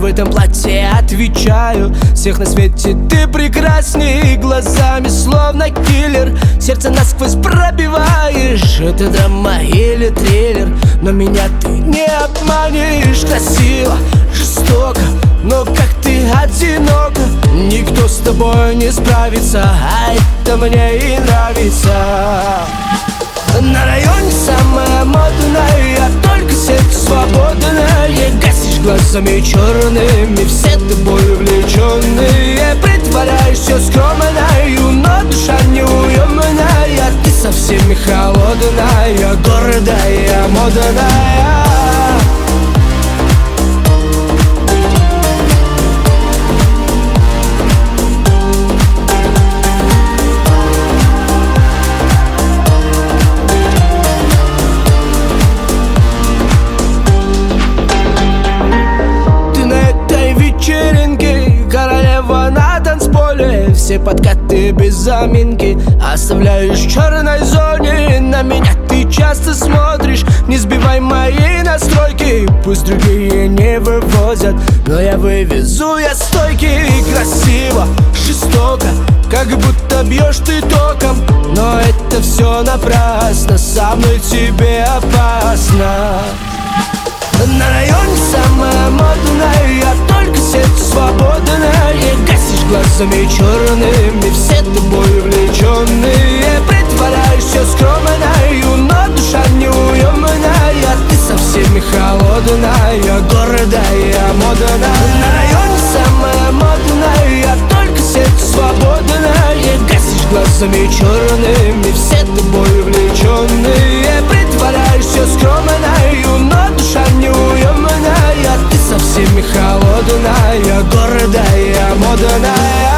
в этом платье отвечаю: всех на свете ты прекрасней, глазами словно киллер, сердце насквозь пробиваешь. Это драма или триллер, но меня ты не обманешь. Красиво, жестоко, но как ты одинока, никто с тобой не справится, а это мне и нравится. На районе самая модная, только сердце свободное. Гасишь глазами черными, все тобой увлеченные. Притворяешься скромною, но душа неуемная. Ты со всеми холодная, гордая, модная. Королева на танцполе, все подкаты без заминки оставляешь в черной зоне. На меня ты часто смотришь, не сбивай мои настройки. Пусть другие не вывозят, но я вывезу, я стойкий. Красиво, жестоко, как будто бьешь ты током, но это все напрасно, со мной тебе опасно. На районе самая модная, только сердце свободное. Гасишь глазами черными, все тобой увлеченные. Притворяешься скромною, но душа неуемная. Ты со всеми холодная, гордая, модная. На районе самая модная, только сердце свободное. Гасишь глазами черными, все тобой увлеченные. Притворяешься скромною, но душа неуемная. Ты со всеми холодная, гордая, модная.